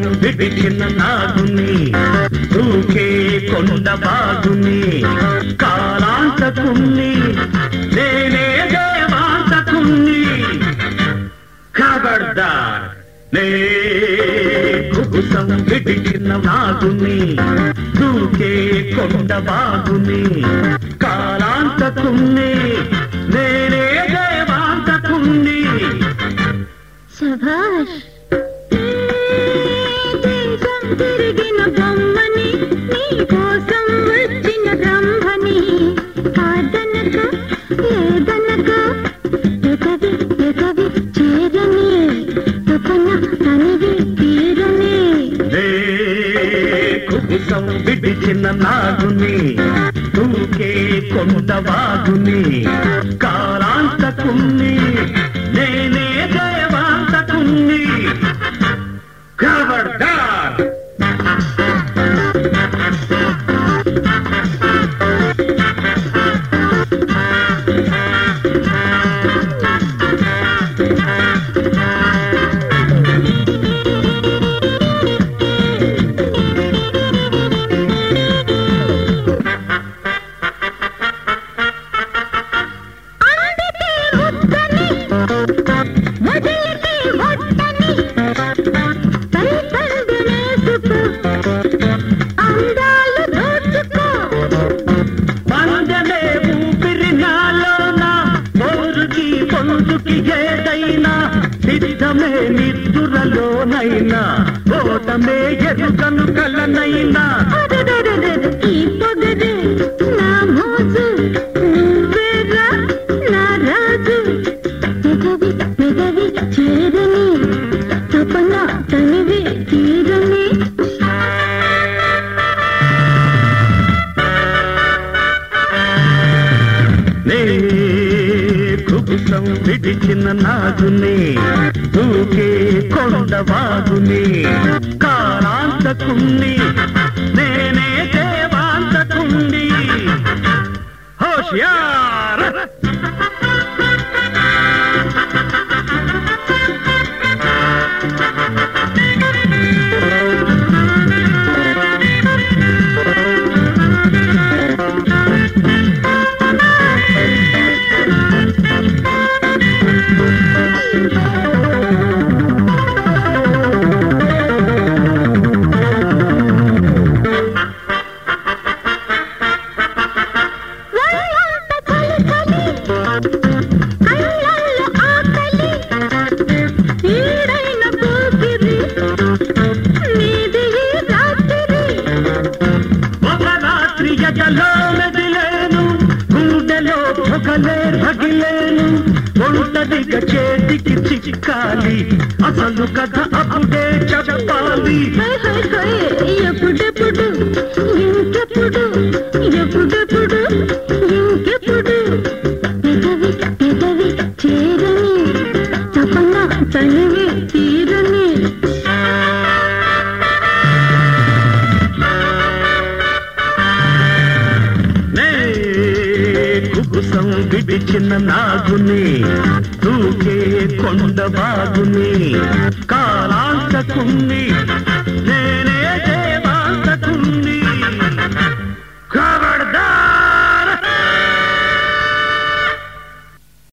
విడిచిన నాగుని దూకే కొండ బాగుని కాలాంతకుణ్ణి నేనే దేవాంతకుణ్ణి ఖబర్దార్ నే కుబుసం విడిచిన నాగుని దూకే కొండ బాగుని కాలాంతకుణ్ణి నేనే దేవాంతకుణ్ణి శభాష్ తిరిగిన బొమ్మని నీ కోసం వచ్చిన బ్రహ్మని కాదనక లేదనక ఎగవి ఎగవి చేరని తపన తనివి తీరని కుబుసం విడిచిన నాగుని దూకే కొండ బాగుని కాలాంతకుణ్ణి నేనే దేవాంతకుణ్ణి ఖబర్దార్ సిద్ధమే నిద్దురలోనైనా ఓటమే ఎరుకను కలనైనా ఈ పొగరే నా మోజు నువ్వేరా నా రాజు పెదవి పెదవి చేరని తపన తనివి తీరని కుబుసం విడిచిన నాగుని దూకే కొండ బాగుని కాలాంతకుణ్ణి నేనే దేవాంతకుణ్ణి హోషియార్ భగిలేను ఒంటరిగా చేతికి చిక్కాలి అసలు కథ అప్పుడే చెప్పాలి ఎప్పుడెప్పుడు ఇంకెప్పుడు ఎప్పుడెప్పుడు ఇంకెప్పుడు పెదవి పెదవి చేరని తపన తనివి తీరని కుబుసం విడిచిన నాగుని దూకే కొండ బాగుని కాలాంతకుణ్ణి నేనే దేవాంతకుణ్ణి